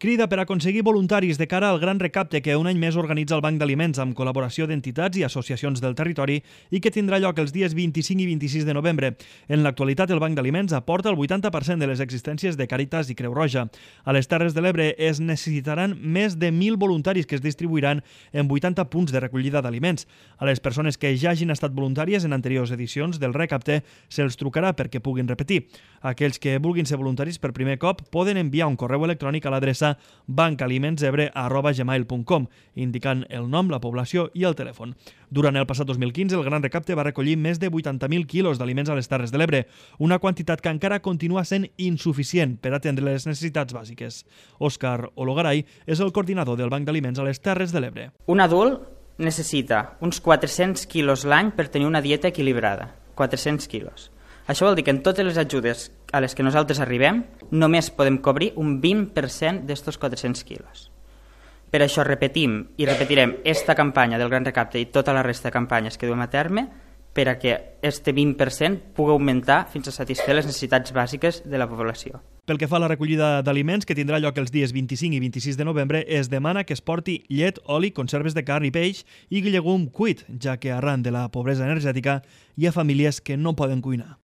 Crida per aconseguir voluntaris de cara al gran recapte que un any més organitza el Banc d'Aliments amb col·laboració d'entitats i associacions del territori i que tindrà lloc els dies 25 i 26 de novembre. En l'actualitat, el Banc d'Aliments aporta el 80% de les existències de Càritas i Creu Roja. A les Terres de l'Ebre es necessitaran més de 1.000 voluntaris que es distribuiran en 80 punts de recollida d'aliments. A les persones que ja hagin estat voluntàries en anteriors edicions del recapte se'ls trucarà perquè puguin repetir. Aquells que vulguin ser voluntaris per primer cop poden enviar un correu electrònic a l'adreça bancalimentsebre@gmail.com, indicant el nom, la població i el telèfon. Durant el passat 2015, el Gran Recapte va recollir més de 80.000 quilos d'aliments a les Terres de l'Ebre, una quantitat que encara continua sent insuficient per atendre les necessitats bàsiques. Òscar Ologaray és el coordinador del Banc d'Aliments a les Terres de l'Ebre. Un adult necessita uns 400 quilos l'any per tenir una dieta equilibrada. 400 quilos. Això vol dir que en totes les ajudes a les que nosaltres arribem només podem cobrir un 20% d'estos 400 quilos. Per això repetim i repetirem esta campanya del Gran Recapte i tota la resta de campanyes que duem a terme per a que este 20% pugui augmentar fins a satisfer les necessitats bàsiques de la població. Pel que fa a la recollida d'aliments, que tindrà lloc els dies 25 i 26 de novembre, es demana que es porti llet, oli, conserves de carn i peix i llegum cuit, ja que arran de la pobresa energètica hi ha famílies que no poden cuinar.